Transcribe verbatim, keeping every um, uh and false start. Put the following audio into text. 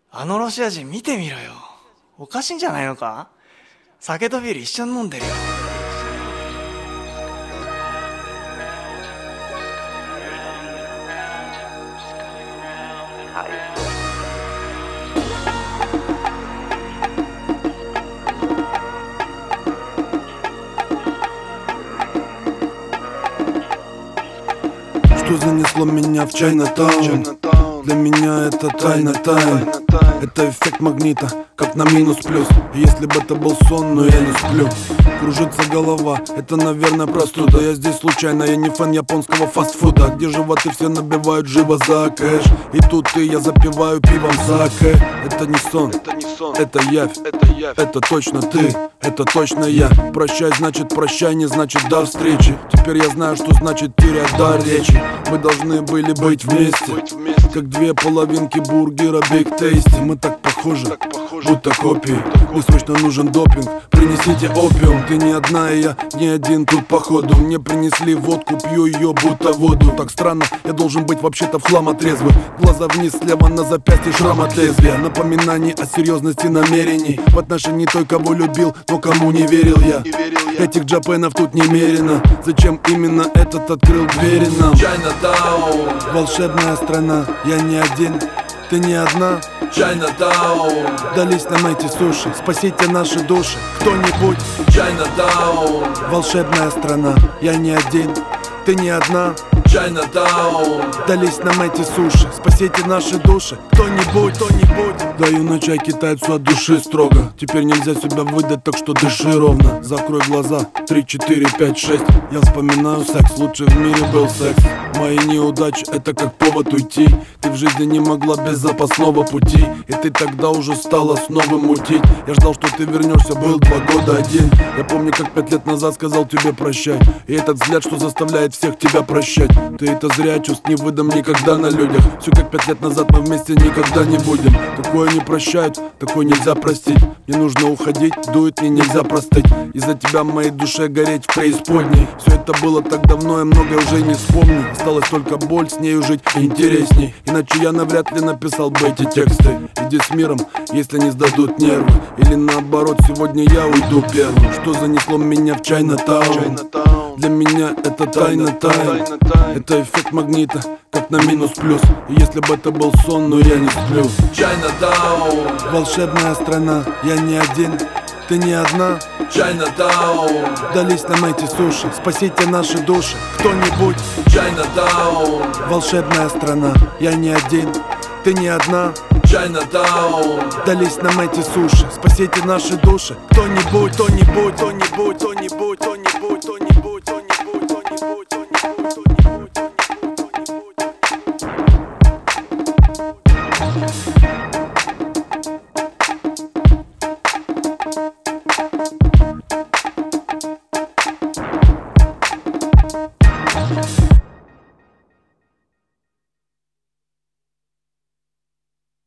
あのロシア人見てみろよ。おかしいんじゃないのか。酒とビール一緒に飲んでるよ。 Что занесло меня в Чайнатаун? Для меня это тайна тайн. Это эффект магнита, как на минус плюс. И если бы это был сон, но я не сплю. Кружится голова, это, наверное, простуда. Я здесь случайно, я не фэн японского фастфуда, где животы все набивают живо за кэш. И тут и я запиваю пивом саке. Это не сон, это явь, это точно ты, это точно я. Прощай, значит прощай, не значит до встречи. Теперь я знаю, что значит терять дар речи. Мы должны были быть вместе, как две половинки бургера Big Tasty. Мы так похожи, будто копии. Мне срочно нужен допинг, принесите опиум. Ты не одна, и я не один тут походу. Мне принесли водку, пью ее будто воду. Так странно, я должен быть вообще-то в хлам отрезвый. Глаза вниз, слева на запястье шрам от лезвия. Напоминание о серьезности намерений в отношении той, кого любил, но кому не верил я. Этих джапенов тут немерено. Зачем именно этот открыл двери нам? Чайнатаун, волшебная страна, я не один, ты не одна. Чайнатаун, дались нам эти суши, спасите наши души, кто-нибудь. Чайнатаун, волшебная страна, я не один, ты не одна. Чайнатаун, дались нам эти суши, спасите наши души, кто-нибудь, кто-нибудь. Даю на чай китайцу от души строго. Теперь нельзя себя выдать, так что дыши ровно. Закрой глаза, три, четыре, пять, шесть. Я вспоминаю секс, лучший в мире был секс. Мои неудачи, это как повод уйти. Ты в жизни не могла без запасного пути, и ты тогда уже стала снова мутить. Я ждал, что ты вернешься, был два года один. Я помню, как пять лет назад сказал тебе прощай. И этот взгляд, что заставляет всех тебя прощать. Ты это зря, чувств не выдам никогда на людях. Все как пять лет назад, мы вместе никогда не будем. Такое не прощают, такое нельзя простить. Мне нужно уходить, дует, мне нельзя простыть. Из-за тебя моей душе гореть в преисподней. Все это было так давно, я многое уже не вспомню. Осталась только боль, с нею жить интересней. Иначе я навряд ли написал бы эти тексты. Иди с миром, если не сдадут нервы. Или наоборот, сегодня я уйду первым. Что занесло меня в Чайнатаун? Для меня это тайна тайн. Это эффект магнита, как на минус плюс. И если бы это был сон, но я не сплю. Чайнатаун, волшебная страна, я не один, ты не одна. Чайнатаун, дались нам эти суши, спасите наши души, кто-нибудь. Чайнатаун, волшебная страна, я не один, ты не одна. Чайнатаун, дались нам эти суши, спасите наши души, кто-нибудь, кто-нибудь, кто-нибудь, кто-нибудь, кто-нибудь, кто-нибудь, кто-нибудь, кто-нибудь, кто-нибудь, кто-нибудь, кто-нибудь.